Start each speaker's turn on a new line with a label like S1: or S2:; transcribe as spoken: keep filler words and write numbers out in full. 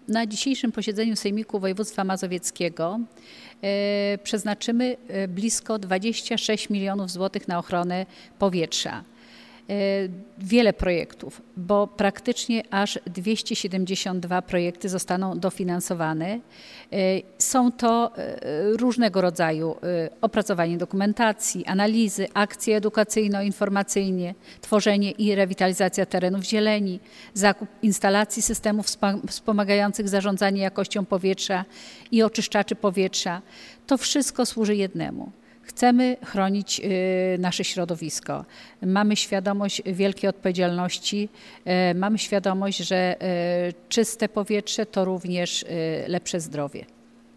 S1: na dzisiejszym posiedzeniu Sejmiku Województwa Mazowieckiego e, przeznaczymy blisko dwadzieścia sześć milionów złotych na ochronę powietrza. Wiele projektów, bo praktycznie aż dwieście siedemdziesiąt dwa projekty zostaną dofinansowane. Są to różnego rodzaju opracowanie dokumentacji, analizy, akcje edukacyjno-informacyjne, tworzenie i rewitalizacja terenów zieleni, zakup instalacji systemów wspomagających zarządzanie jakością powietrza i oczyszczaczy powietrza. To wszystko służy jednemu. Chcemy chronić nasze środowisko. Mamy świadomość wielkiej odpowiedzialności, mamy świadomość, że czyste powietrze to również lepsze zdrowie.